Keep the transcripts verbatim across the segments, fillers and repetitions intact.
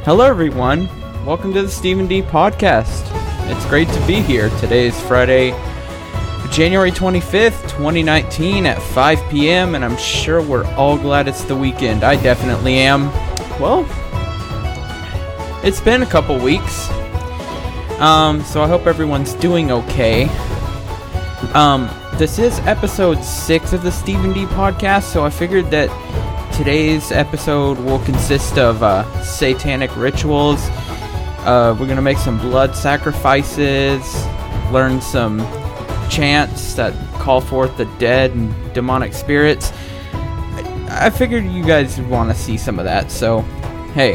Hello everyone, welcome to the Stephen D Podcast. It's great to be here. Today is Friday, January twenty-fifth, twenty nineteen at five p.m. and I'm sure we're all glad it's the weekend. I definitely am. Well, it's been a couple weeks, um, so I hope everyone's doing okay. Um, this is episode six of the Stephen D Podcast, so I figured that today's episode will consist of uh, satanic rituals. Uh, we're going to make some blood sacrifices, learn some chants that call forth the dead and demonic spirits. I, I figured you guys would want to see some of that, so hey.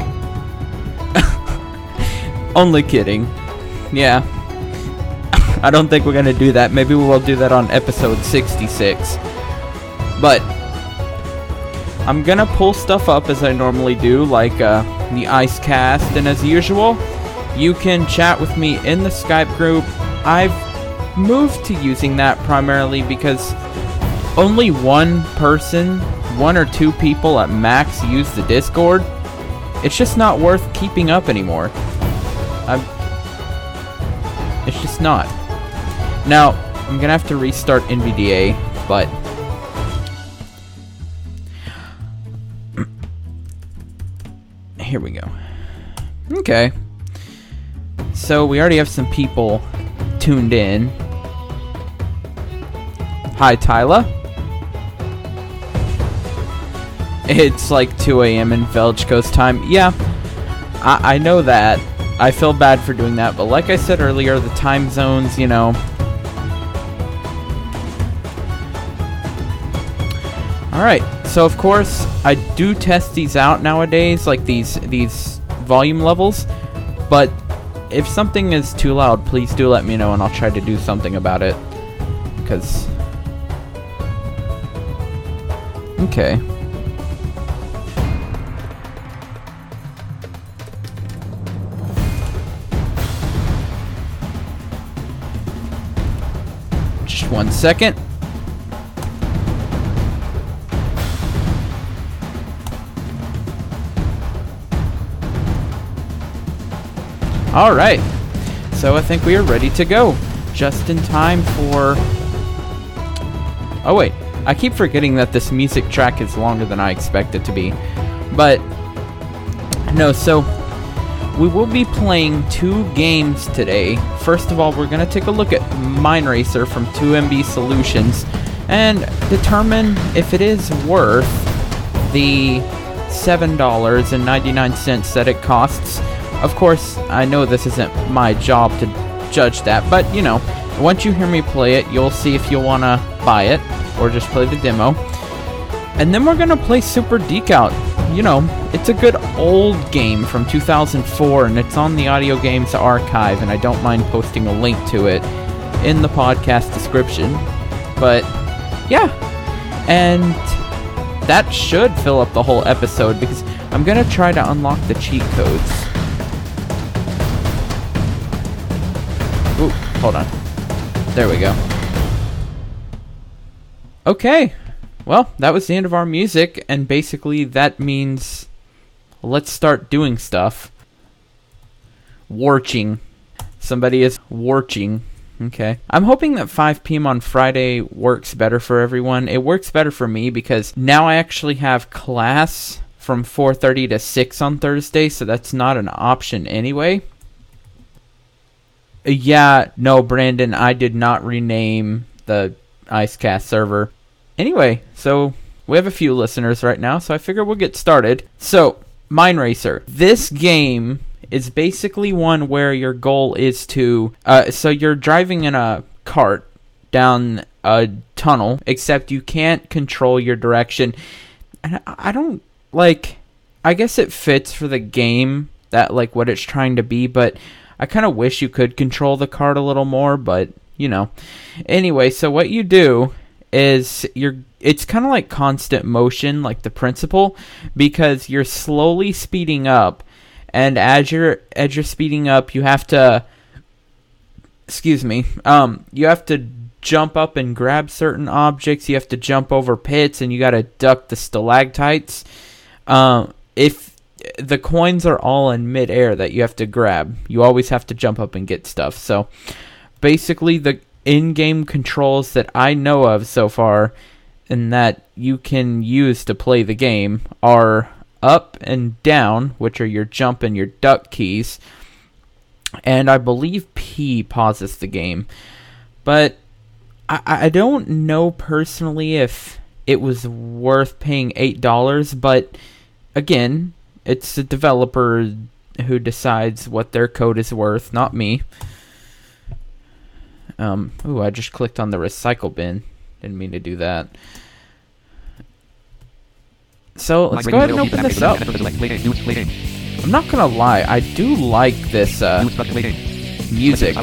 Only kidding. Yeah. I don't think we're going to do that. Maybe we'll do that on episode sixty-six. But I'm going to pull stuff up as I normally do, like uh, the IceCast, and as usual, you can chat with me in the Skype group. I've moved to using that primarily because only one person, one or two people at max use the Discord. It's just not worth keeping up anymore. I'm, it's just not. Now, I'm going to have to restart N V D A, but here we go. Okay. So we already have some people tuned in. Hi, Tyler. It's like two a.m. in Velch Coast time. Yeah, I, I know that. I feel bad for doing that, but like I said earlier, the time zones, you know. Alright, so of course, I do test these out nowadays, like these these volume levels, but if something is too loud, please do let me know and I'll try to do something about it, because... Okay. Just one second. Alright, so I think we are ready to go. Just in time for... Oh wait, I keep forgetting that this music track is longer than I expect it to be. But, no, so we will be playing two games today. First of all, we're going to take a look at Mine Racer from two M B Solutions and determine if it is worth the seven dollars and ninety-nine cents that it costs. Of course, I know this isn't my job to judge that, but, you know, once you hear me play it, you'll see if you'll want to buy it, or just play the demo. And then we're going to play Super Deke Out. You know, it's a good old game from two thousand four, and it's on the Audio Games Archive, and I don't mind posting a link to it in the podcast description. But, yeah. And that should fill up the whole episode, because I'm going to try to unlock the cheat codes. Ooh, hold on. There we go. Okay. Well, that was the end of our music, and basically that means let's start doing stuff. Warching. Somebody is warching. Okay. I'm hoping that five p.m. on Friday works better for everyone. It works better for me because now I actually have class from four thirty to six on Thursday, so that's not an option anyway. Yeah, no, Brandon, I did not rename the IceCast server. Anyway, so we have a few listeners right now, so I figure we'll get started. So, Mine Racer. This game is basically one where your goal is to... Uh, so you're driving in a cart down a tunnel, except you can't control your direction. And I don't, like... I guess it fits for the game, that, like, what it's trying to be, but... I kind of wish you could control the cart a little more, but, you know. Anyway, so what you do is you're it's kind of like constant motion, like the principle, because you're slowly speeding up, and as you're, as you're speeding up, you have to, excuse me, um, you have to jump up and grab certain objects, you have to jump over pits, and you got to duck the stalactites. Uh, if the coins are all in midair that you have to grab. You always have to jump up and get stuff. So basically the in-game controls that I know of so far and that you can use to play the game are up and down, which are your jump and your duck keys. And I believe P pauses the game. But I, I don't know personally if it was worth paying eight dollars, but again, it's the developer who decides what their code is worth, not me. Um, ooh, I just clicked on the recycle bin. Didn't mean to do that. So let's go ahead and open this up. I'm not gonna lie, I do like this uh, music.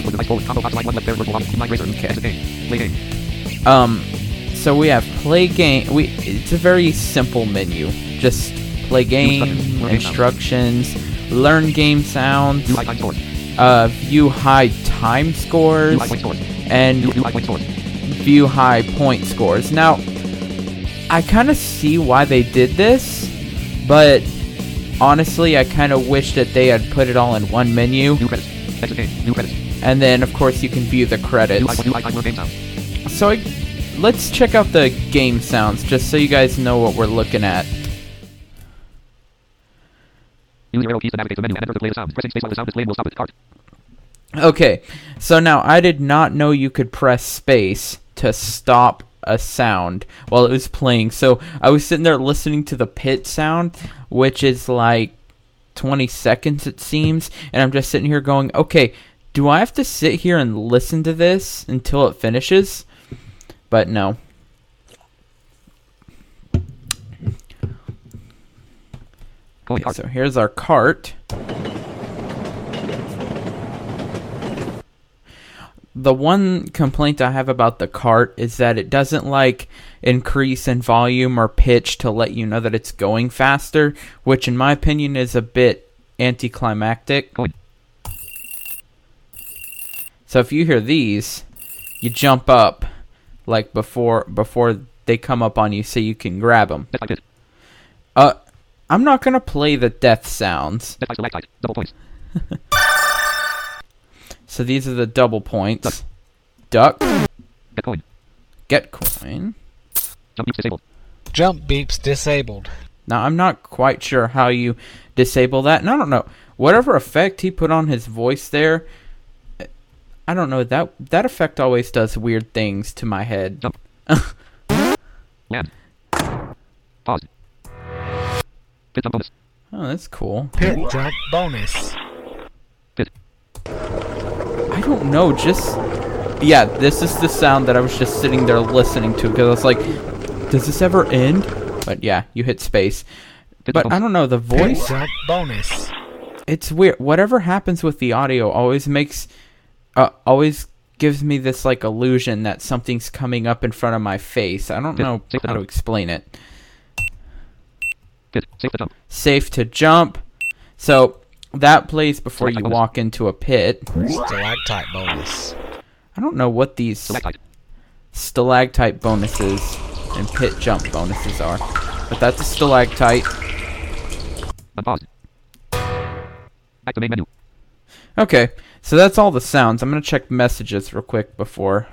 Okay. Um, so we have play game. We it's a very simple menu. Just play game, instructions, learn game sounds, uh, view high time scores, and view high point scores. Now, I kind of see why they did this, but honestly, I kind of wish that they had put it all in one menu. And then, of course, you can view the credits. So, I, let's check out the game sounds, just so you guys know what we're looking at. Okay, so now I did not know you could press space to stop a sound while it was playing. So I was sitting there listening to the pit sound, which is like twenty seconds it seems, and I'm just sitting here going, okay, do I have to sit here and listen to this until it finishes? But no. Okay, so here's our cart. The one complaint I have about the cart is that it doesn't like increase in volume or pitch to let you know that it's going faster, which in my opinion is a bit anticlimactic. So if you hear these, you jump up like before before they come up on you so you can grab them. Uh, I'm not going to play the death sounds. Double points. So these are the double points. Duck. Get coin. Get coin. Jump beeps disabled. Jump beeps disabled. Now, I'm not quite sure how you disable that. And I don't know. Whatever effect he put on his voice there, I don't know. That that effect always does weird things to my head. Jump. Land. Pause. Pit jump bonus. Oh, that's cool. Pit jump bonus. Pit. I don't know, just... Yeah, this is the sound that I was just sitting there listening to, because I was like, does this ever end? But yeah, you hit space. But I don't know, the voice... Pit jump bonus. It's weird. Whatever happens with the audio always makes... Uh, always gives me this, like, illusion that something's coming up in front of my face. I don't know how to explain it. Pit. Safe to jump. Safe to jump. So... That plays before you walk into a pit. Stalactite bonus. I don't know what these Stalactite. stalactite bonuses and pit jump bonuses are. But that's a stalactite. Unpause. Back to main menu. Okay, so that's all the sounds. I'm going to check messages real quick before...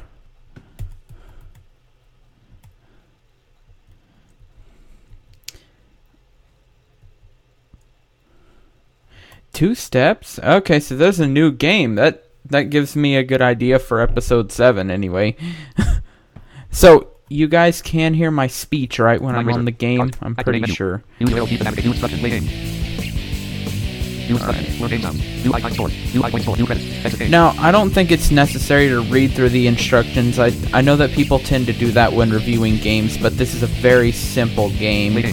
Two steps? Okay, so there's a new game. That that gives me a good idea for episode seven anyway. So, you guys can hear my speech, right, when I'm on the game? I'm pretty sure. Use arrow keys to navigate. New instructions. Play game. New instructions. Learn game sounds. New icon store. New icon store. New credits. Exit game. Now, I don't think it's necessary to read through the instructions. I I know that people tend to do that when reviewing games, but this is a very simple game. Play game.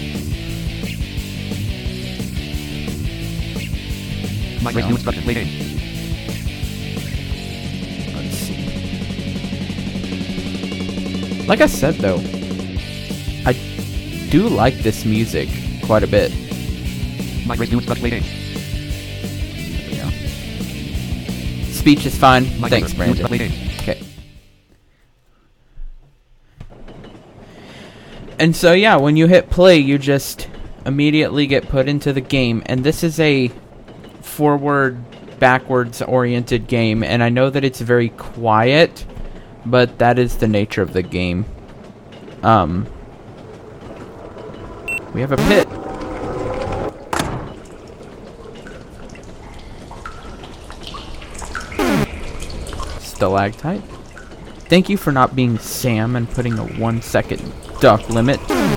Migrate new instructions. Play game. Let's see. Like I said, though, I do like this music quite a bit. Migrate new instructions. Play game. There we go. Speech is fine. Migrate Thanks, new Brandon. instructions. Play game. Okay. And so, yeah, when you hit play, you just immediately get put into the game. And this is a forward, backwards oriented game. And I know that it's very quiet, but that is the nature of the game. Um, we have a pit. Stalactite. Thank you for not being Sam and putting a one second duck limit.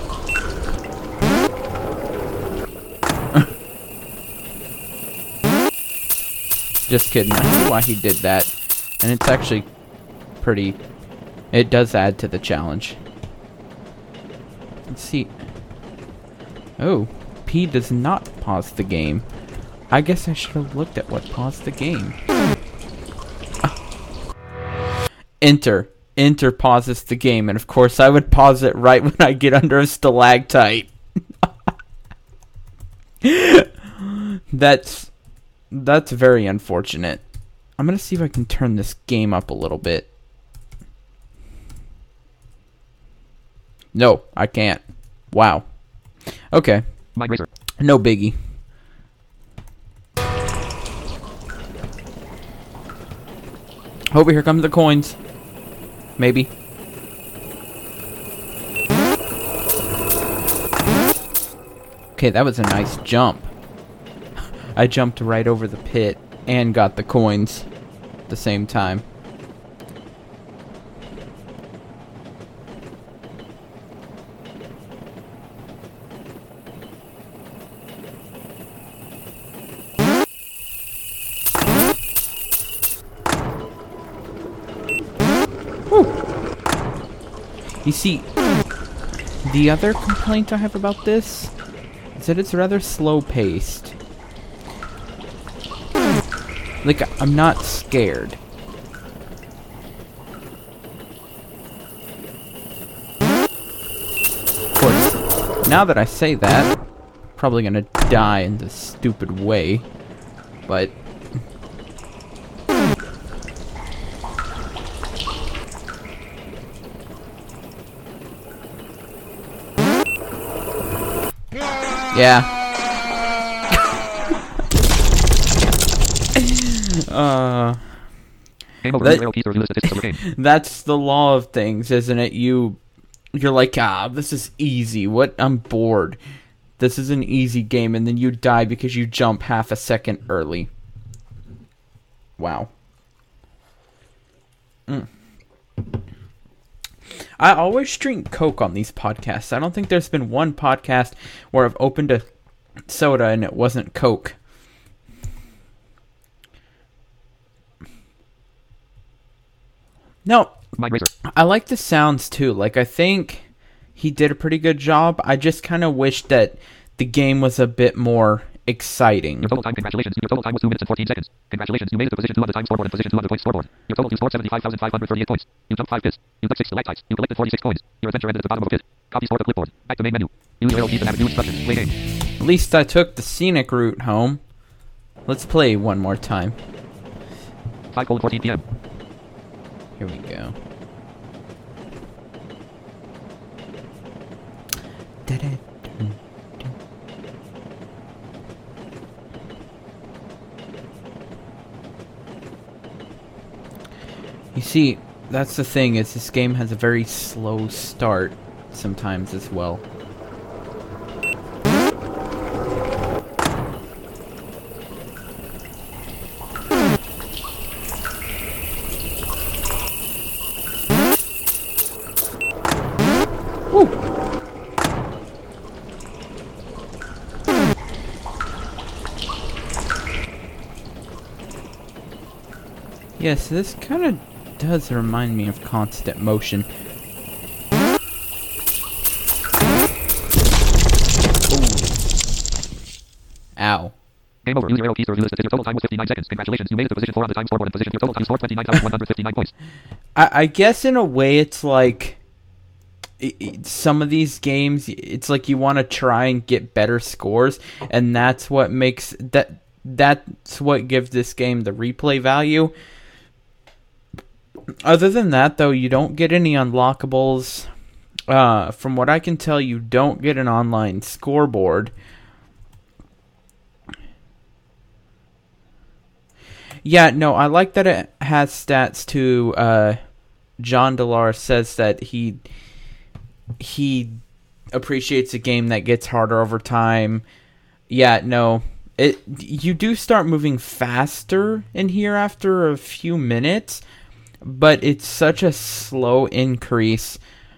Just kidding. I see why he did that. And it's actually pretty... It does add to the challenge. Let's see. Oh, P does not pause the game. I guess I should have looked at what paused the game. Enter. Enter pauses the game, and of course I would pause it right when I get under a stalactite. That's that's very unfortunate. I'm gonna see if I can turn this game up a little bit. No, I can't. Wow. Okay. Mind Racer. No biggie. Oh, here come the coins. Maybe. Okay, that was a nice jump. I jumped right over the pit and got the coins at the same time. You see, the other complaint I have about this is that it's rather slow-paced. Like, I'm not scared. Of course, now that I say that, I'm probably gonna die in this stupid way, but... Yeah. uh, that, that's the law of things, isn't it? You, you're like, ah, this is easy. What? I'm bored. This is an easy game, and then you die because you jump half a second early. Wow. Mm. I always drink Coke on these podcasts. I don't think there's been one podcast where I've opened a soda and it wasn't Coke. No, I like the sounds too. Like, I think he did a pretty good job. I just kind of wish that the game was a bit more exciting. Your total time, congratulations. Your total time was two minutes and fourteen seconds. Congratulations, you made it to position two on the time scoreboard and position two on the point scoreboard. Your total, you scored seventy-five thousand five hundred thirty-eight points. You jumped five pits. You took six stalactites. You collected forty-six coins. Your adventure ended at the bottom of a pit. Copy score to clipboard. Back to main menu. Use your arrow keys and have new instructions. Play game. At least I took the scenic route home. Let's play one more time. five fourteen p m Here we go. Da-da. You see, that's the thing, is this game has a very slow start sometimes as well. Woo! Yes, this kind of does remind me of Constant Motion. Ooh. Ow. Game over. Use your arrow keys to review this. Your total time was fifty-nine seconds. Congratulations, you made it to position four on the time scoreboard and position. Your total time scored twenty-nine thousand one hundred fifty-nine points. I, I guess in a way it's like... It, it, some of these games, it's like you want to try and get better scores, and that's what makes... that. That's what gives this game the replay value. Other than that, though, you don't get any unlockables. Uh, from what I can tell, you don't get an online scoreboard. Yeah, no, I like that it has stats to, uh, John Delar says that he, he appreciates a game that gets harder over time. Yeah, no, it, you do start moving faster in here after a few minutes, but it's such a slow increase.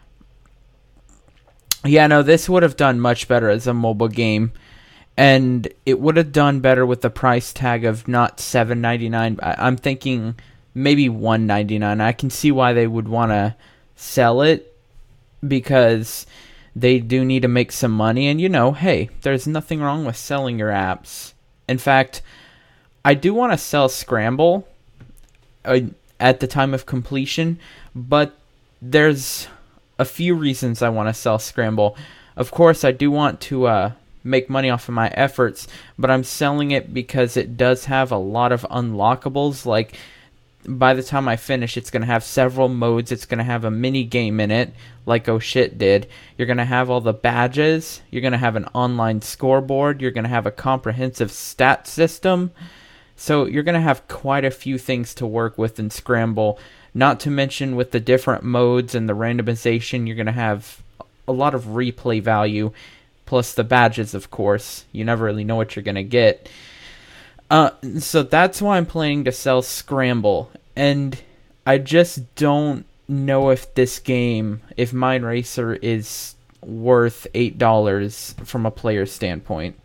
Yeah, no, this would have done much better as a mobile game. And it would have done better with the price tag of not seven ninety-nine. I'm thinking maybe one ninety-nine. I can see why they would want to sell it, because they do need to make some money. And, you know, hey, there's nothing wrong with selling your apps. In fact, I do want to sell Scramble uh, at the time of completion, but there's a few reasons I want to sell Scramble. Of course, I do want to uh, make money off of my efforts, but I'm selling it because it does have a lot of unlockables. Like, by the time I finish, it's going to have several modes. It's going to have a mini game in it, like Oh Shit did. You're going to have all the badges. You're going to have an online scoreboard. You're going to have a comprehensive stat system. So you're going to have quite a few things to work with in Scramble. Not to mention, with the different modes and the randomization, you're going to have a lot of replay value. Plus the badges, of course. You never really know what you're going to get. Uh, so that's why I'm planning to sell Scramble. And I just don't know if this game, if Mind Racer, is worth eight dollars from a player standpoint.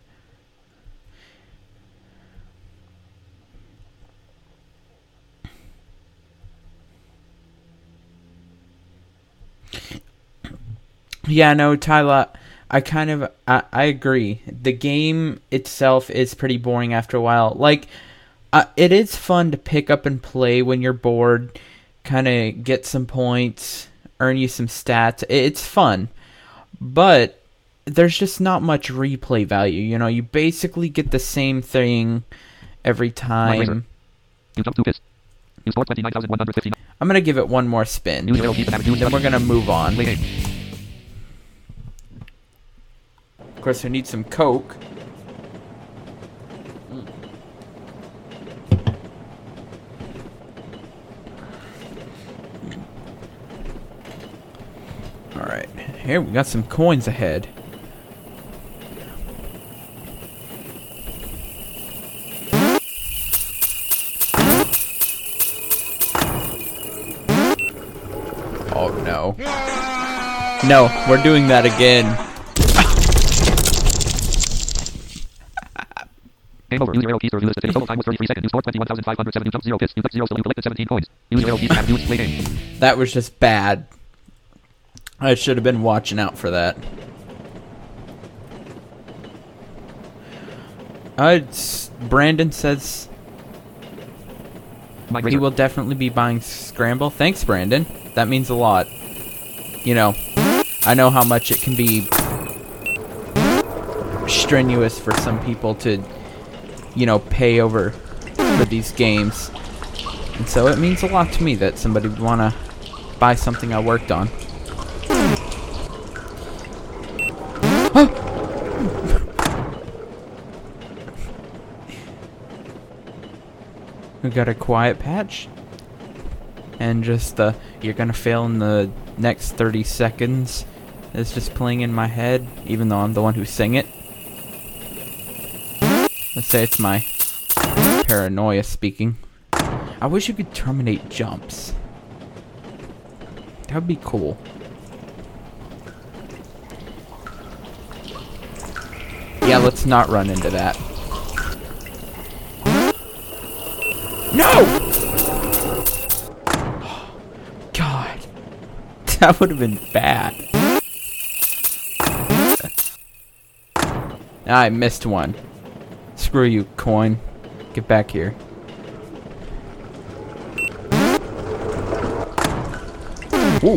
Yeah, no, Tyler, I kind of, I, I agree. The game itself is pretty boring after a while. Like, uh, it is fun to pick up and play when you're bored, kind of get some points, earn you some stats. It's fun, but there's just not much replay value. You know, you basically get the same thing every time. You jumped two pits. You scored twenty-nine thousand one hundred fifty. I'm going to give it one more spin, then we're going to move on. Play game. Of course, I need some Coke. Alright, here we got some coins ahead. Oh no. No, we're doing that again. Game over. Use your arrow keys to review this. The total time was thirty-three seconds. You scored twenty-one thousand five hundred seven. You jumped zero pits. You clicked zero, so you collected seventeen coins. Use your arrow keys to use play game. That was just bad. I should have been watching out for that. Uh, it's, Brandon says he will definitely be buying Scramble. Thanks, Brandon. That means a lot. You know, I know how much it can be strenuous for some people to, you know, pay over for these games. And so it means a lot to me that somebody would want to buy something I worked on. We got a quiet patch. And just the, you're gonna fail in the next thirty seconds. It's just playing in my head, even though I'm the one who sang it. Let's say it's my paranoia speaking. I wish you could terminate jumps. That would be cool. Yeah, let's not run into that. No! God. That would have been bad. I missed one. Screw you, coin. Get back here. Ooh.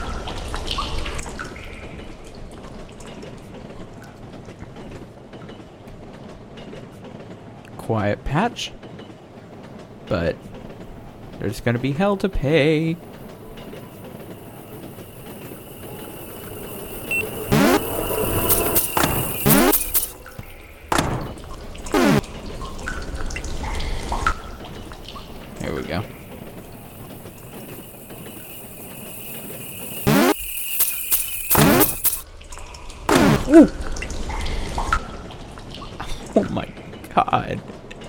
Quiet patch. But there's gonna be hell to pay. go. Ooh. Oh my god.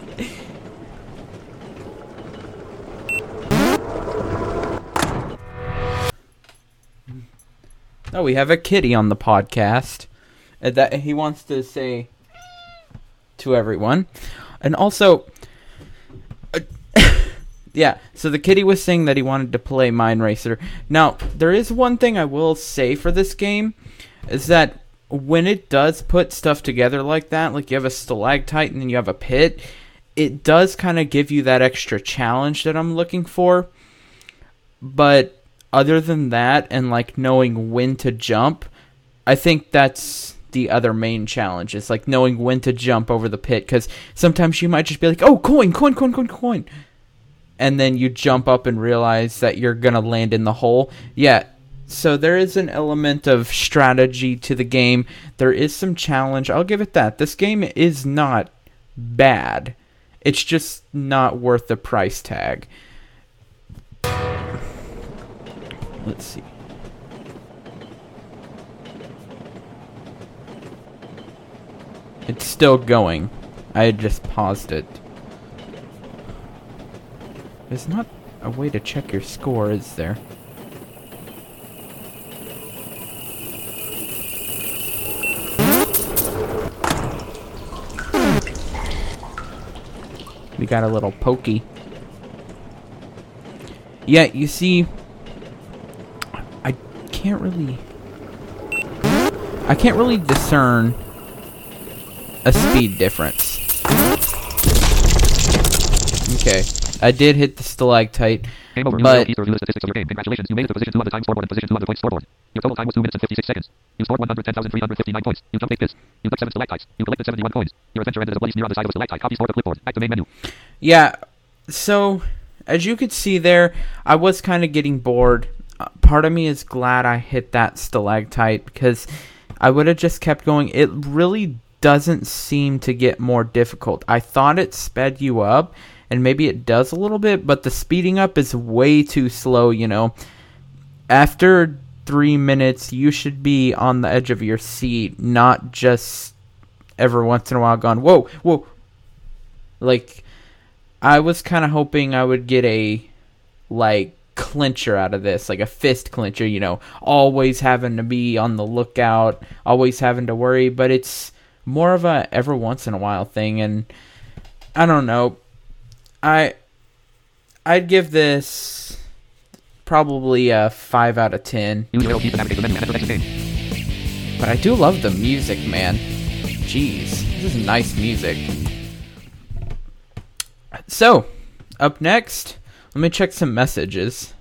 Oh, we have a kitty on the podcast uh, that he wants to say to everyone. And also, uh, yeah, so the kitty was saying that he wanted to play Mine Racer. Now, there is one thing I will say for this game, is that when it does put stuff together like that, like you have a stalactite and then you have a pit, it does kind of give you that extra challenge that I'm looking for. But other than that, and like knowing when to jump, I think that's the other main challenge. Is like knowing when to jump over the pit, because sometimes you might just be like, oh, coin, coin, coin, coin, coin. And then you jump up and realize that you're going to land in the hole. Yeah, so there is an element of strategy to the game. There is some challenge. I'll give it that. This game is not bad. It's just not worth the price tag. Let's see. It's still going. I had just paused it. There's not a way to check your score, is there? We got a little pokey. Yeah, you see, I can't really... I can't really discern a speed difference. Okay, I did hit the stalactite, Game over. but... You list statistics of your game. Congratulations, you made it to position two on the time scoreboard and position two on the point scoreboard. Your total time was two minutes and fifty-six seconds. You scored one hundred ten thousand three hundred fifty-nine points. You jumped eight pits. You took seven stalactites. You collected seventy-one coins. Your adventure ended as a bloody smear on the side of a stalactite. Copy score to clipboard. Back to main menu. Yeah, so, as you could see there, I was kind of getting bored. Uh, part of me is glad I hit that stalactite, because I would have just kept going. It really doesn't seem to get more difficult. I thought it sped you up, and maybe it does a little bit, but the speeding up is way too slow, you know. After three minutes, you should be on the edge of your seat, not just every once in a while gone, whoa, whoa. Like, I was kind of hoping I would get a, like, clincher out of this, like a fist clincher, you know, always having to be on the lookout, always having to worry, but it's more of a every once in a while thing, and I don't know. I, I'd give this probably a five out of ten. Use your arrow keys to navigate the menu and enter next game. But I do love the music, man. Jeez, this is nice music. So, up next, let me check some messages.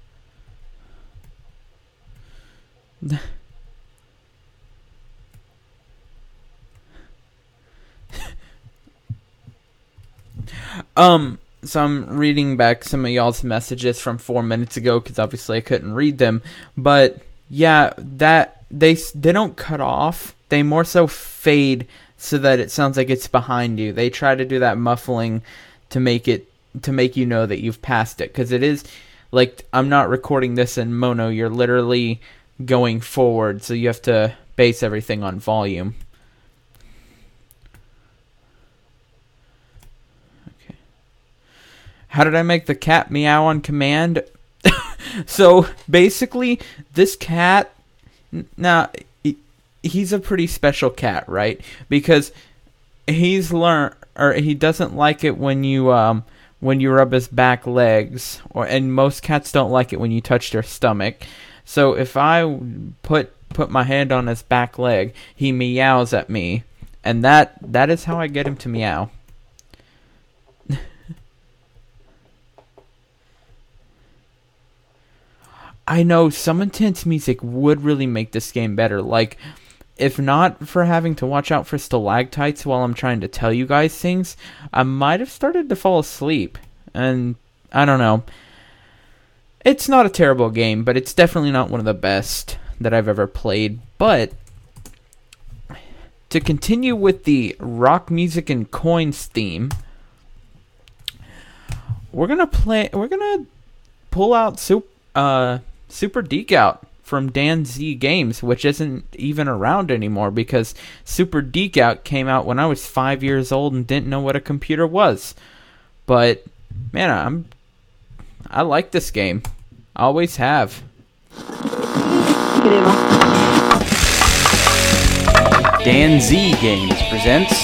um, so I'm reading back some of y'all's messages from four minutes ago, because obviously I couldn't read them. But yeah, that they they don't cut off. They more so fade so that it sounds like it's behind you. They try to do that muffling to make it to make you know that you've passed it, because it is like, I'm not recording this in mono. You're literally going forward, so you have to base everything on volume. Okay. How did I make the cat meow on command? So basically, this cat, now he, he's a pretty special cat, right? Because he's learned, or he doesn't like it when you um when you rub his back legs, or and most cats don't like it when you touch their stomach. So if I put put my hand on his back leg, he meows at me, and that that is how I get him to meow. I know some intense music would really make this game better. Like, if not for having to watch out for stalactites while I'm trying to tell you guys things, I might have started to fall asleep. And I don't know. It's not a terrible game, but it's definitely not one of the best that I've ever played. But to continue with the rock music and coins theme, we're gonna play. We're gonna pull out Super uh, Super Deke Out from Dan Z Games, which isn't even around anymore because Super Deke Out came out when I was five years old and didn't know what a computer was. But man, I'm I like this game. I always have. Dan Z Games presents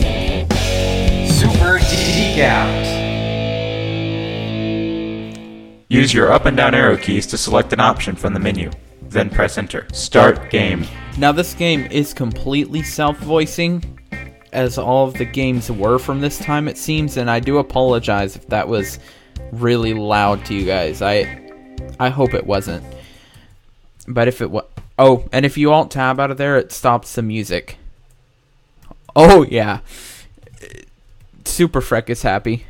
Super Deke Out. Use your up and down arrow keys to select an option from the menu. Then press enter. Start game. Now this game is completely self-voicing, as all of the games were from this time it seems, and I do apologize if that was really loud to you guys. I I hope it wasn't. But if it was... Oh, and if you alt-tab out of there, it stops the music. Oh, yeah. Super Freck is happy.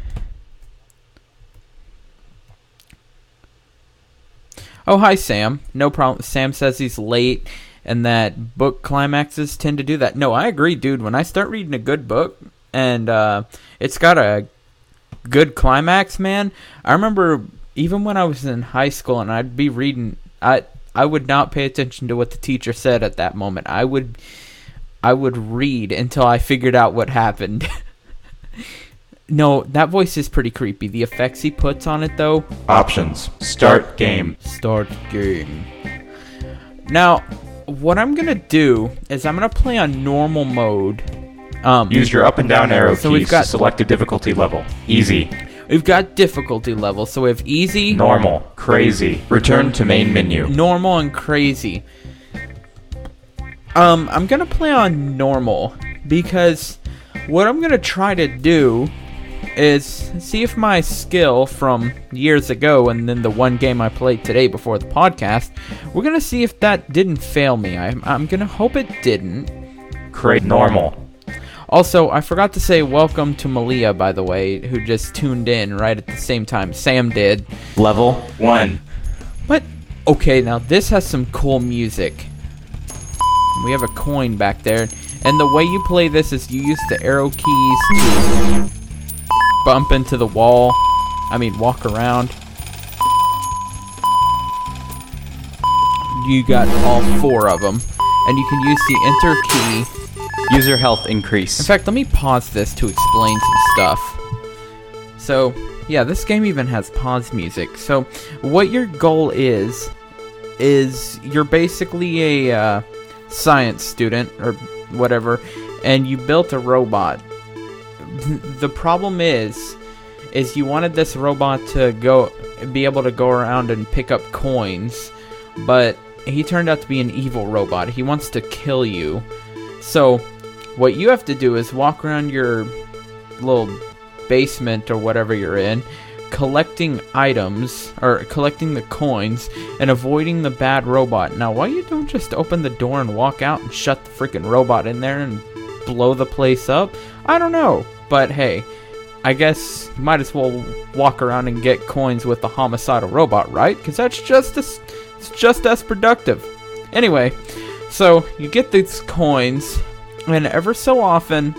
Oh, hi, Sam. No problem. Sam says he's late and that book climaxes tend to do that. No, I agree, dude. When I start reading a good book and uh, it's got a good climax, man, I remember even when I was in high school and I'd be reading, I I would not pay attention to what the teacher said at that moment. I would I would read until I figured out what happened. No, that voice is pretty creepy. The effects he puts on it, though. Options. Start game. Start game. Now, what I'm going to do is I'm going to play on normal mode. Um, Use your up and down arrow so we've keys got- to select a difficulty level. Easy. We've got difficulty levels. So we have easy, Normal. Crazy. Return to main menu. normal, and crazy. Um, I'm going to play on normal because what I'm going to try to do is see if my skill from years ago and then the one game I played today before the podcast, we're going to see if that didn't fail me. I'm, I'm going to hope it didn't. Create normal. Also, I forgot to say welcome to Malia, by the way, who just tuned in right at the same time Sam did. Level one. But, okay, now this has some cool music. We have a coin back there. And the way you play this is you use the arrow keys to bump into the wall. I mean, walk around. You got all four of them. And you can use the enter key. User health increase. In fact, let me pause this to explain some stuff. So, yeah, this game even has pause music. So, what your goal is, is you're basically a uh, science student, or whatever, and you built a robot. The problem is, is you wanted this robot to go, be able to go around and pick up coins, but he turned out to be an evil robot. He wants to kill you. So, what you have to do is walk around your little basement or whatever you're in, collecting items, or collecting the coins, and avoiding the bad robot. Now, why you don't just open the door and walk out and shut the freaking robot in there and blow the place up? I don't know. But hey, I guess you might as well walk around and get coins with the homicidal robot, right? Because that's just as, it's just as productive. Anyway, so you get these coins, and ever so often,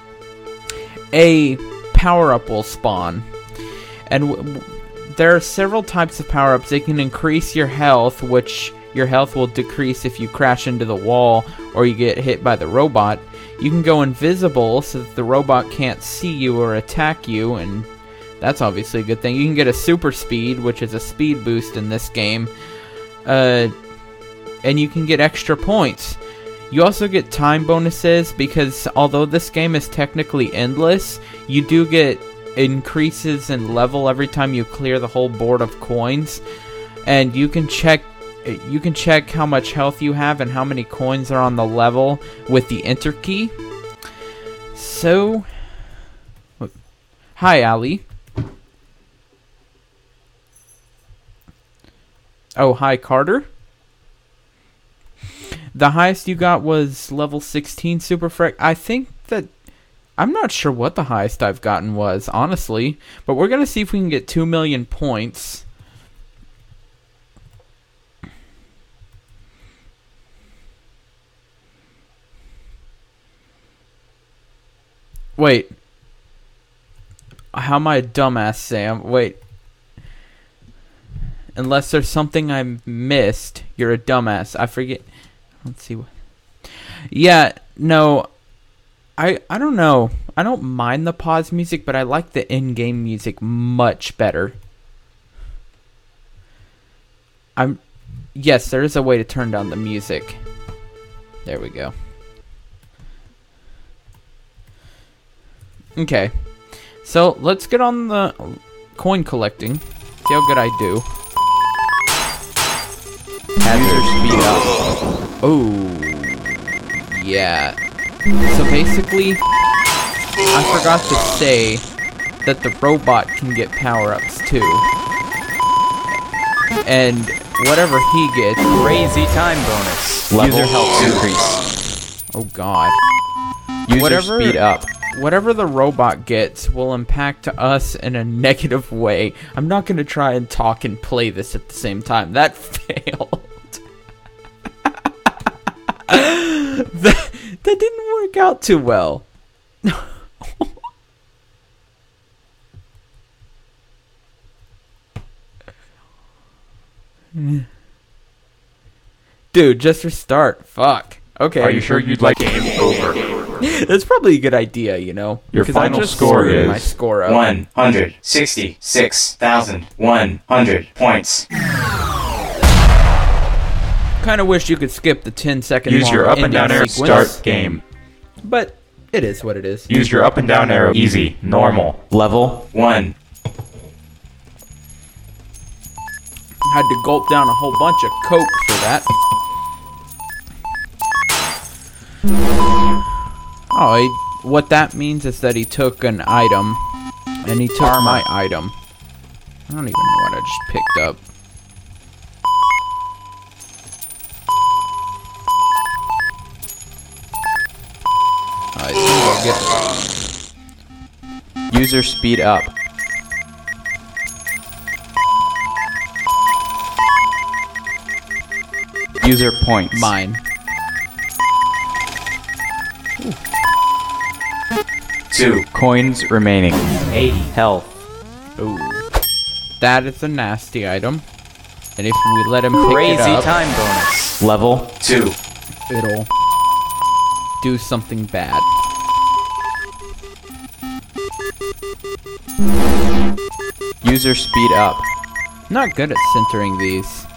a power-up will spawn. And w- w- there are several types of power-ups. They can increase your health, which your health will decrease if you crash into the wall or you get hit by the robot. You can go invisible so that the robot can't see you or attack you, and that's obviously a good thing. You can get a super speed, which is a speed boost in this game, uh, and you can get extra points. You also get time bonuses because although this game is technically endless, you do get increases in level every time you clear the whole board of coins, and you can check you can check how much health you have and how many coins are on the level with the enter key. So, hi, Ali. Oh, hi, Carter. The highest you got was level sixteen Super Freck. I think that... I'm not sure what the highest I've gotten was, honestly. But we're going to see if we can get two million points. Wait. How am I a dumbass, Sam? Wait. Unless there's something I missed, you're a dumbass. I forget. Let's see. Yeah, no. I I don't know. I don't mind the pause music, but I like the in-game music much better. I'm yes, there is a way to turn down the music. There we go. Okay. So, let's get on the coin collecting. See how good I do. Hazard speed up. Oh. Yeah. So basically, I forgot to say that the robot can get power-ups too. And whatever he gets... Crazy time bonus. Level User health two. increase. Oh god. User Whatever- speed up. Whatever the robot gets will impact us in a negative way. I'm not going to try and talk and play this at the same time. That failed. that, that didn't work out too well. Dude, just restart. Fuck. Okay. Are you sure you'd like game over? That's probably a good idea, you know. Your 'cause I final just score screwed is my score up. one hundred sixty-six thousand one hundred points. Kind of wish you could skip the ten second Use long your up and ending down arrow. sequence, Start game. but it is what it is. Use your up and down arrow. Easy. Normal. Level. one. Had to gulp down a whole bunch of coke for that. Oh, he, what that means is that he took an item, and he took my item. I don't even know what I just picked up. I think I'll get User speed up. User points. mine. two. Coins remaining. eighty. Health. Ooh. That is a nasty item. And if we let him pick Crazy it up, time bonus. Level. two. it'll do something bad. User speed up. Not good at centering these.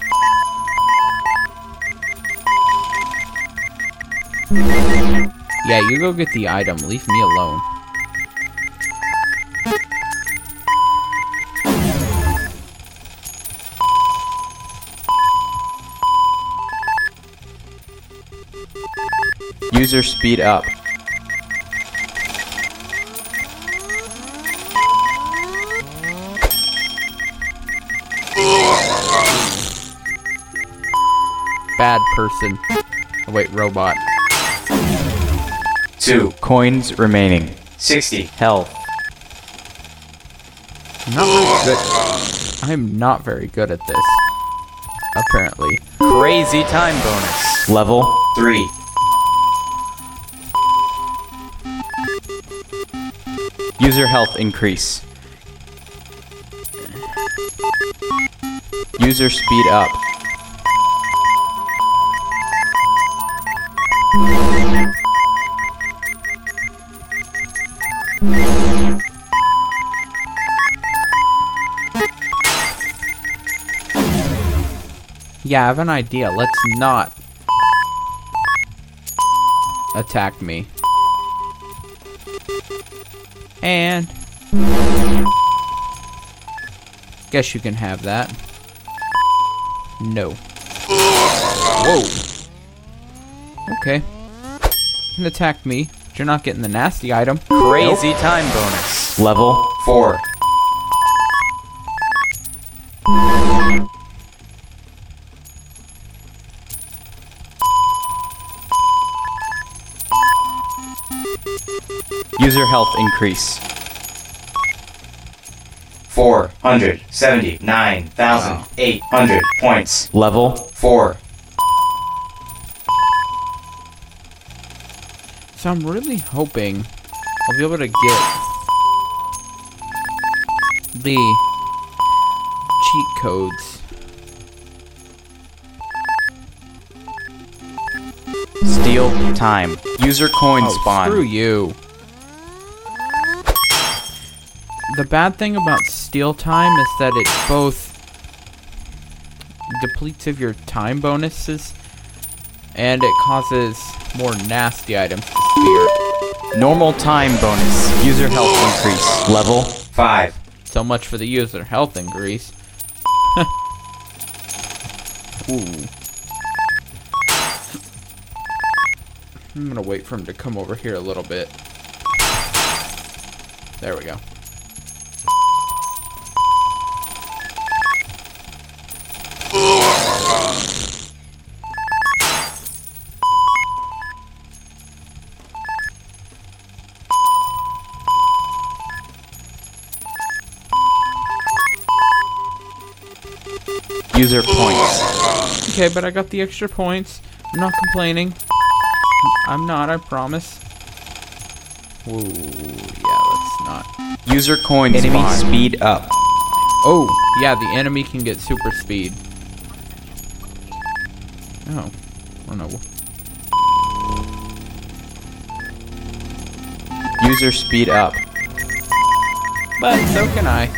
Yeah, you go get the item. Leave me alone. User speed up. Bad person. Oh, wait, robot. two. Coins remaining. sixty. Health. Not very good. I'm not very good at this. Apparently. Crazy time bonus. Level. three. User health increase. User speed up. Yeah, I have an idea. Let's not attack me. And guess you can have that. No. Whoa. Okay. You can attack me, but you're not getting the nasty item. Crazy time bonus. Level. four. User health increase. four hundred seventy-nine thousand eight hundred points. Level. four. So I'm really hoping I'll be able to get the cheat codes. Steal time. User coin Oh, spawn. screw you. The bad thing about steal time is that it both depletes of your time bonuses and it causes more nasty items to spear. Normal time bonus. User health increase. Level. five, So much for the user health increase. Ooh. I'm gonna wait for him to come over here a little bit. There we go. User points. Okay, but I got the extra points. I'm not complaining. I'm not, I promise. Ooh, yeah, let's not. User coin Enemy spawn. speed up. Oh, yeah, the enemy can get super speed. Oh, oh no. User speed up. But so can I.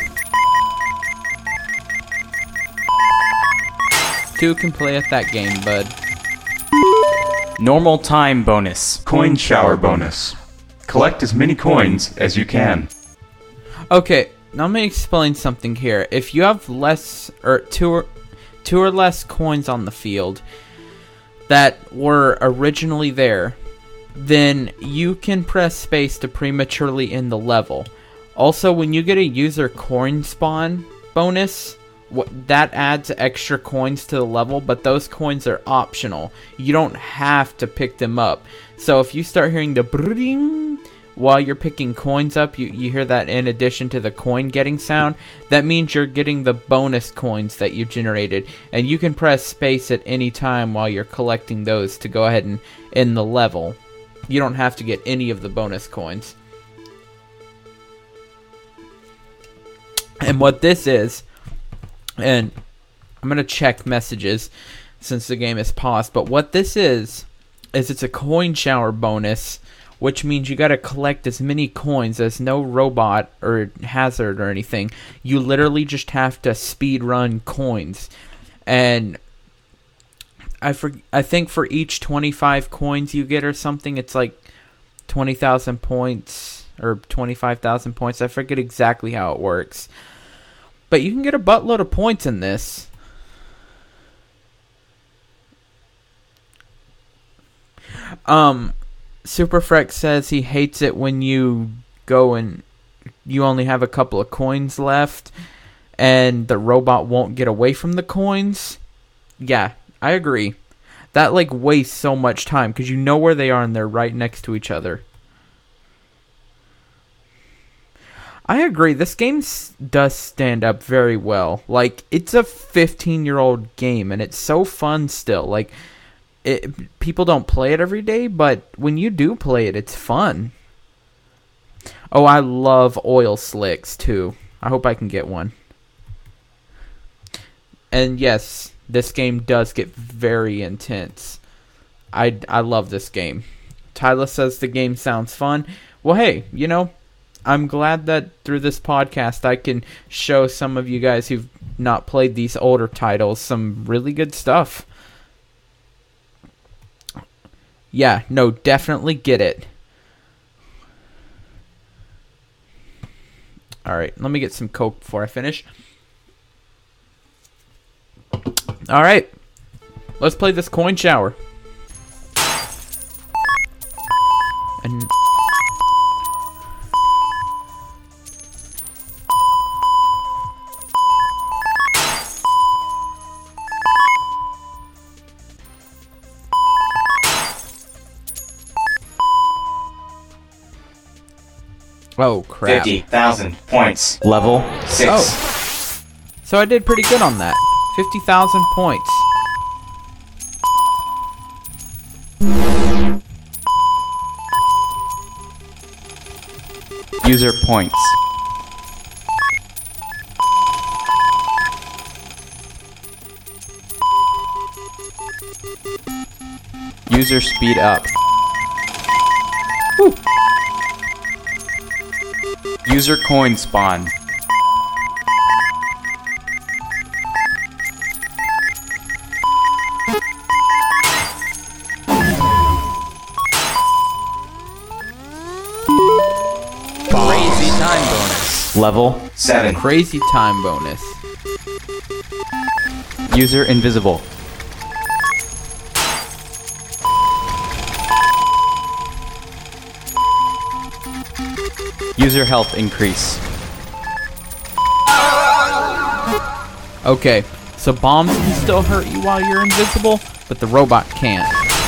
Two can play at that game, bud. Normal time bonus. Coin shower bonus. Collect as many coins as you can. Okay, now let me explain something here. If you have less or two or two or less coins on the field that were originally there, then you can press space to prematurely end the level. Also, when you get a user coin spawn bonus, what that adds extra coins to the level, but those coins are optional. You don't have to pick them up. So if you start hearing the bring while you're picking coins up, you, you hear that in addition to the coin getting sound, that means you're getting the bonus coins that you generated. And you can press space at any time while you're collecting those to go ahead and end the level. You don't have to get any of the bonus coins. And what this is, and I'm going to check messages since the game is paused, but what this is, is it's a coin shower bonus, which means you got to collect as many coins as no robot or hazard or anything. You literally just have to speed run coins. And I for, I think for each twenty-five coins you get or something, it's like twenty thousand points or twenty-five thousand points. I forget exactly how it works. But you can get a buttload of points in this. Um, Superfrex says he hates it when you go and you only have a couple of coins left and the robot won't get away from the coins. Yeah, I agree. That like wastes so much time because you know where they are and they're right next to each other. I agree. This game s- does stand up very well. Like, it's a fifteen-year-old game, and it's so fun still. Like, it, people don't play it every day, but when you do play it, it's fun. Oh, I love oil slicks, too. I hope I can get one. And yes, this game does get very intense. I, I love this game. Tyler says the game sounds fun. Well, hey, you know, I'm glad that through this podcast I can show some of you guys who've not played these older titles some really good stuff. Yeah, no, definitely get it. Alright, let me get some Coke before I finish. Alright, let's play this coin shower. And oh, crap. fifty thousand points. Level. six, Oh. So I did pretty good on that. fifty thousand points. User points. User speed up. Woo. User coin spawn. Crazy time bonus. Level. seven, Crazy time bonus. User invisible. User health increase. Okay, so bombs can still hurt you while you're invisible, but the robot can't.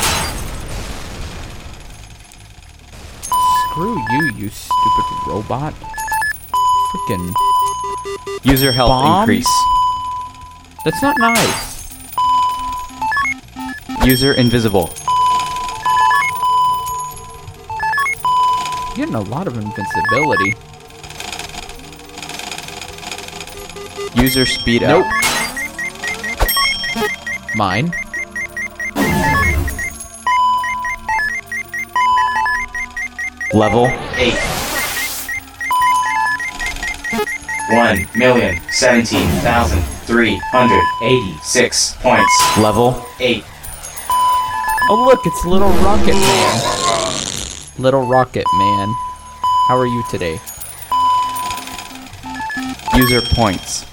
Screw you, you stupid robot. Freaking. User health Bombs? increase. That's not nice. User invisible. You're getting a lot of invincibility. User speed Nope. up. Mine. Level. eight. One million seventeen thousand three hundred eighty-six points. Level. eight. Oh look, it's Little Rocket Man. Little Rocket Man. How are you today? User points.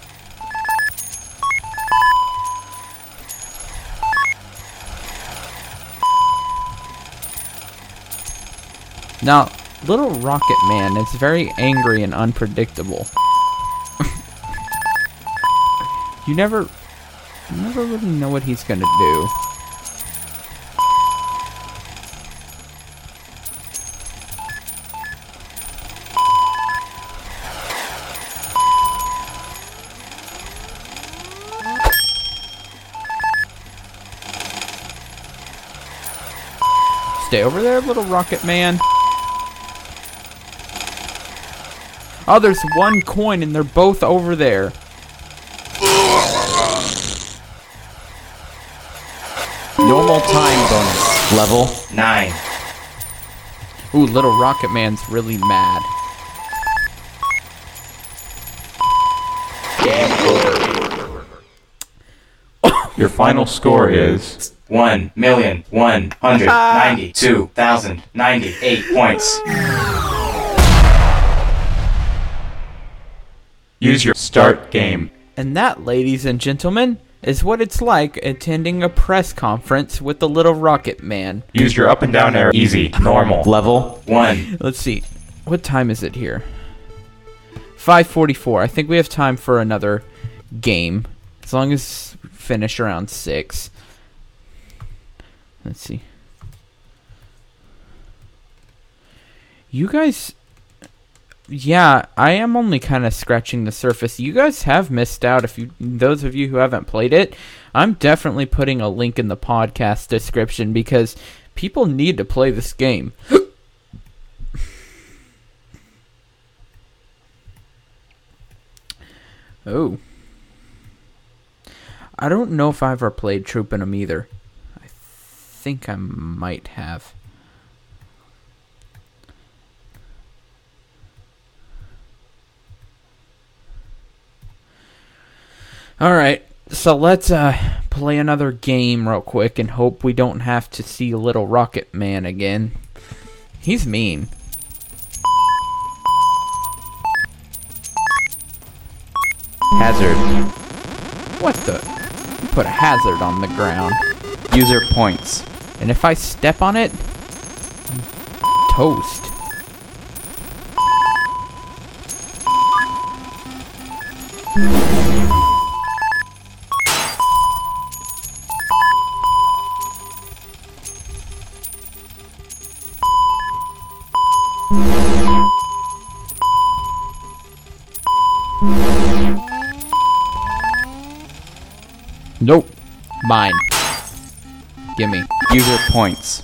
Now, Little Rocket Man is very angry and unpredictable. you never, you never really know what he's gonna do. Stay over there, Little Rocket Man. Oh, there's one coin and they're both over there. Normal time bonus. Level. nine. Ooh, Little Rocket Man's really mad. Your final score is One million one hundred ninety-two thousand ninety-eight points. use your start game. And that, ladies and gentlemen, is what it's like attending a press conference with the Little Rocket Man. Use your up and down arrow. Easy, normal. Level. One. Let's see. What time is it here? five forty-four. I think we have time for another game. As long as we finish around six. Let's see. You guys... Yeah, I am only kind of scratching the surface. You guys have missed out. If you, those of you who haven't played it, I'm definitely putting a link in the podcast description because people need to play this game. Oh. I don't know if I've ever played Troopin' 'em either. I think I might have. Alright, so let's uh, play another game real quick and hope we don't have to see Little Rocket Man again. He's mean. Hazard. What the? Put a hazard on the ground. User points. And if I step on it, toast. Nope. Mine. Gimme. User points.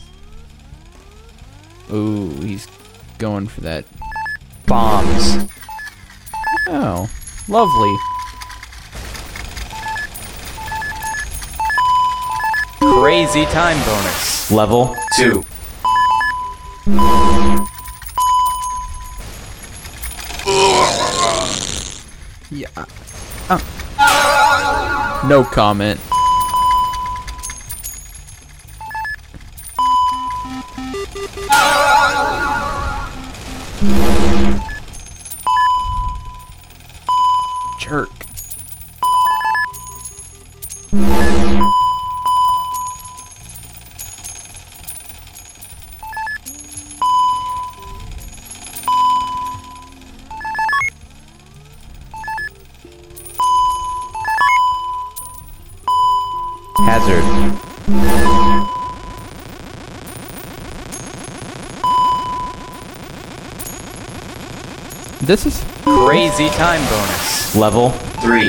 Ooh, he's going for that. Bombs. Oh, lovely. Crazy time bonus. Level two. Yeah. Uh. No comment. Jerk. Hazard. This is Crazy time bonus. Level three.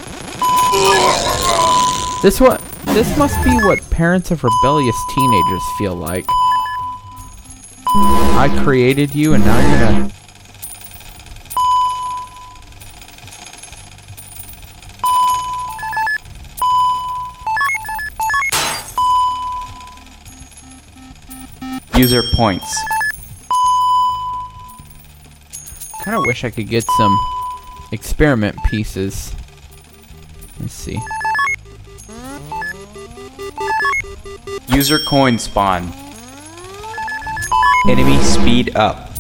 this what this must be what parents of rebellious teenagers feel like. I created you and now you're gonna User points. kind of wish I could get some experiment pieces. Let's see. User coin spawn. Enemy speed up.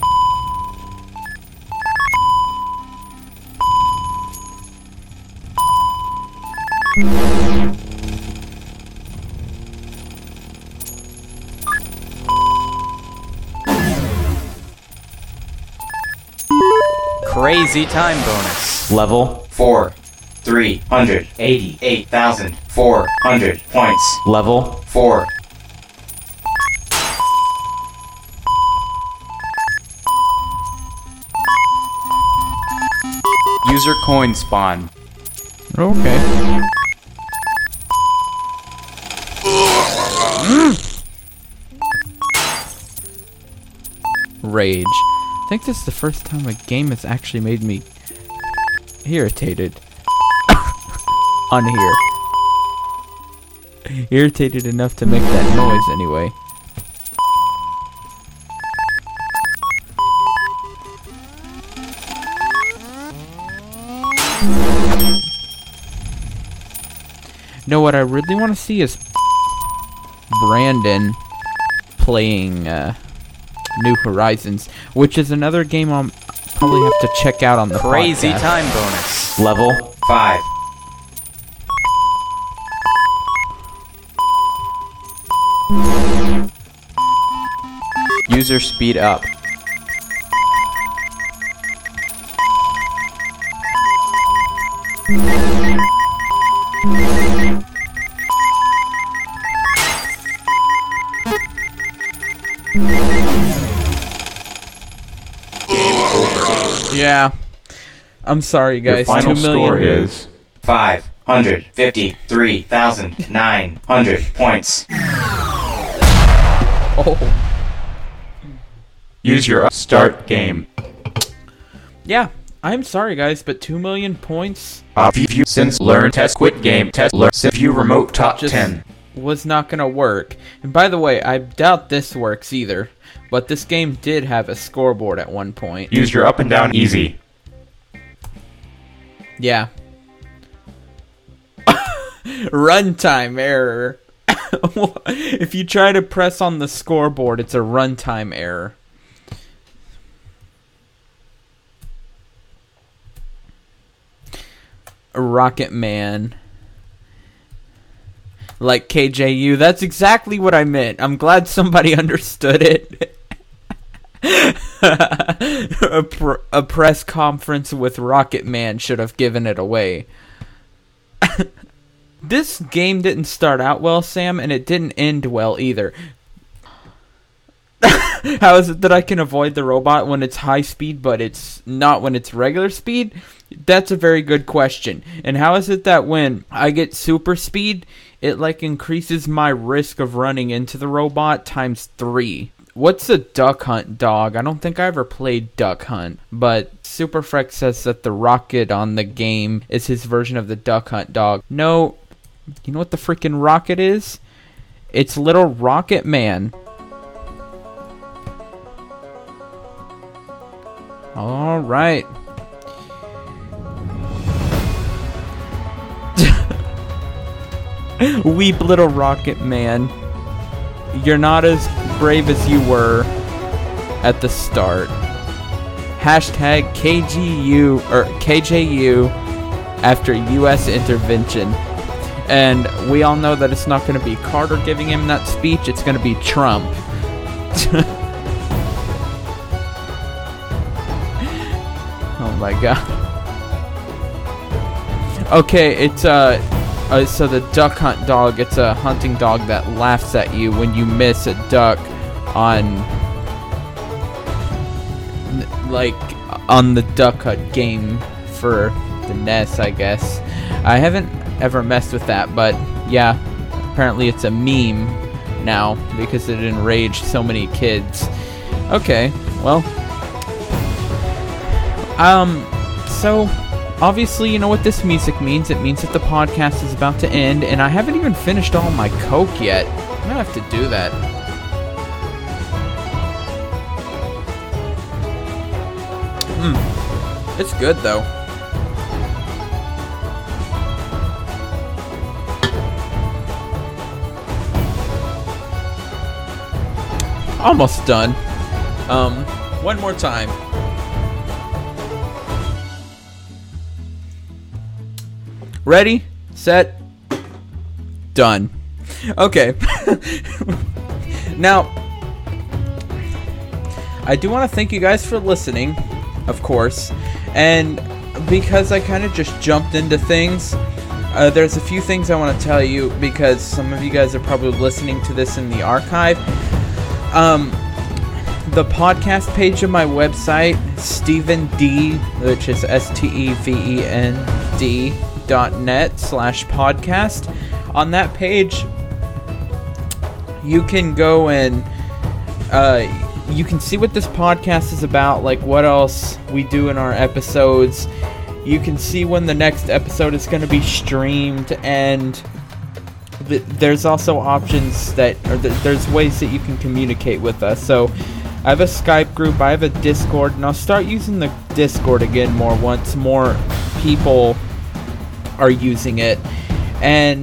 Crazy time bonus. Level four. Three hundred eighty-eight thousand four hundred points. Level four. User coin spawn. Okay. Rage. I think this is the first time a game has actually made me irritated. On here. Irritated enough to make that noise anyway. No, what I really want to see is Brandon playing uh, New Horizons, which is another game I'll probably have to check out on the Crazy podcast. time bonus. Level five. User speed up. Yeah. I'm sorry, Your guys. final Two million. score is Five hundred fifty-three thousand nine hundred points. Oh. use your start game. Yeah. I'm sorry, guys, but two million points Off view since learn test quit game test learn view remote top just ten. was not gonna work. And by the way, I doubt this works either. But this game did have a scoreboard at one point. Use your up and down easy. Yeah. Runtime error. If you try to press on the scoreboard, it's a runtime error. Rocket Man. Like K J U. That's exactly what I meant. I'm glad somebody understood it. a, pr- a press conference with Rocket Man should have given it away. This game didn't start out well, Sam, and it didn't end well either. How is it that I can avoid the robot when it's high speed, but it's not when it's regular speed? That's a very good question. And how is it that when I get super speed, it like increases my risk of running into the robot times three? What's a Duck Hunt dog? I don't think I ever played Duck Hunt, but Superfrex says that the rocket on the game is his version of the Duck Hunt dog. No, you know what the freaking rocket is? It's Little Rocket Man. All right. Weep, Little Rocket Man. You're not as brave as you were at the start. Hashtag K G U or K J U after U S intervention. And we all know that it's not going to be Carter giving him that speech. It's going to be Trump. Oh my god. Okay, it's uh, uh so the duck hunt dog, it's a hunting dog that laughs at you when you miss a duck on like on the duck hunt game for the N E S, I guess. I haven't ever messed with that, but yeah, apparently it's a meme now because it enraged so many kids. Okay, well, um, so obviously you know what this music means. It means that the podcast is about to end, and I haven't even finished all my Coke yet. I'm gonna have to do that. Hmm, it's good though. Almost done. Um, one more time. Ready, set, done. Okay. Now, I do want to thank you guys for listening, of course. And because I kind of just jumped into things, uh, there's a few things I want to tell you because some of you guys are probably listening to this in the archive. Um, the podcast page of my website, Steven D, which is S T E V E N D dot net slash podcast. On that page, you can go and uh, you can see what this podcast is about, like what else we do in our episodes. You can see when the next episode is going to be streamed, and there's also options that, or th- there's ways that you can communicate with us. So I have a Skype group, I have a Discord, and I'll start using the Discord again more once more people are using it. And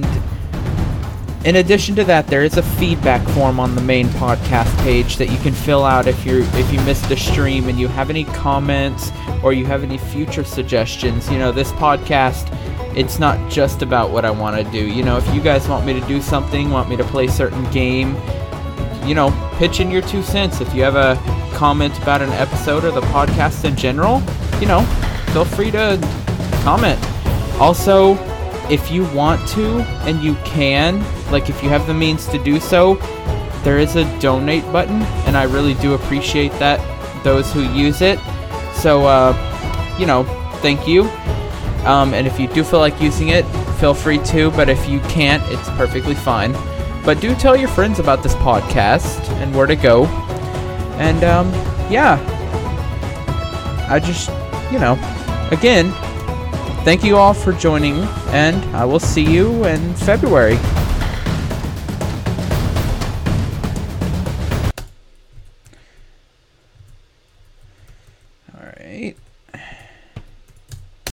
in addition to that, there is a feedback form on the main podcast page that you can fill out if you're if you missed a stream and you have any comments or you have any future suggestions. You know, this podcast, it's not just about what I want to do. You know, if you guys want me to do something, want me to play a certain game, you know, pitch in your two cents. If you have a comment about an episode or the podcast in general, you know, feel free to comment. Also, if you want to and you can, like if you have the means to do so, there is a donate button, and I really do appreciate that, those who use it. So, uh, you know, thank you. Um, and if you do feel like using it, feel free to, but if you can't, it's perfectly fine. But do tell your friends about this podcast and where to go. And, um, yeah. I just, you know, again, thank you all for joining, and I will see you in February. All right.